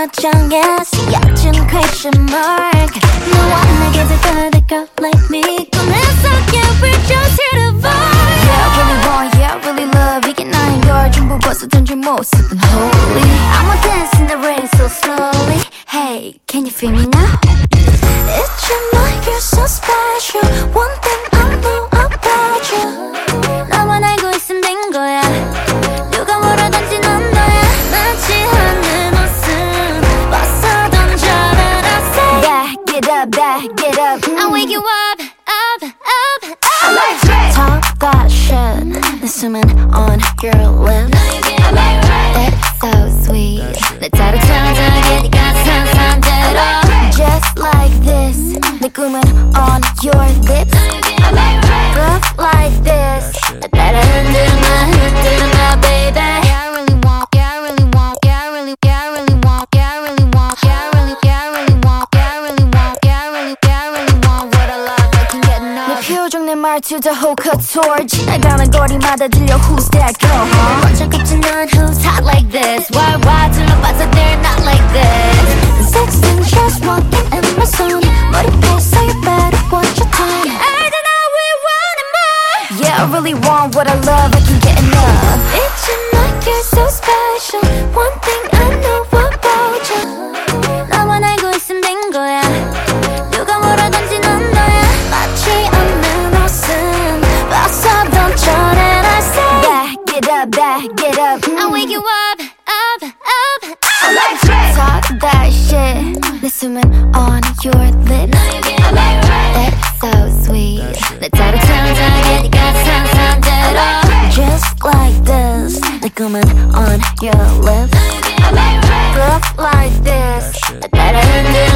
정했어 얕은 question mark 너와 내게 될 a girl like me 꺼내서 yeah we're just here to vibe Yeah I really want yeah I really love 이게 나인 걸 전부 벗어던진 모습은 holy I'ma dance in the rain so slowly Hey can you feel me now? It's your night you're so special One thing I know about you 나만 알고 있으면 된 거야 누가 뭐라든지 넌 너야 마치 하늘 모습 벗어 던져라 I say back it up I'll wake you up I like it Talk that shit 내 숨은 on your lips It's so sweet 내 따뜻하게 네가 상상대로 Just like this 내 꿈은 on your lips Love like this 나 따라 흔들어봐 baby Yeah I really want Yeah I really want Yeah I really Yeah I really want Yeah I really want Yeah I really Yeah I really want Yeah I really want Yeah I really Yeah I really want What a love I can get enough 내 표정 내 말투 다 호커토르 지나가는 거리마다 들려 Who's that girl huh? 먼저 꼽지 넌 Who's hot like this Why 둘러봐서 they're not like this Sex and just walking in my zone 머리 펴서 you better watch your tone 알잖아 we want it more Yeah I really want what I love I can't get enough It's your night you're so special One thing I know about you 나만 알고 있으면 된 거야 누가 뭐라든지 넌 너야 마치 없는 옷은 벗어 던져라 I say back it up I'll wake you up I like it Talk that shit 내 숨은 on your lips It's so sweet 내 따뜻하게 네가 상상대로 Just like this 내 꿈은 on your lips Love like this 나 따라 흔들어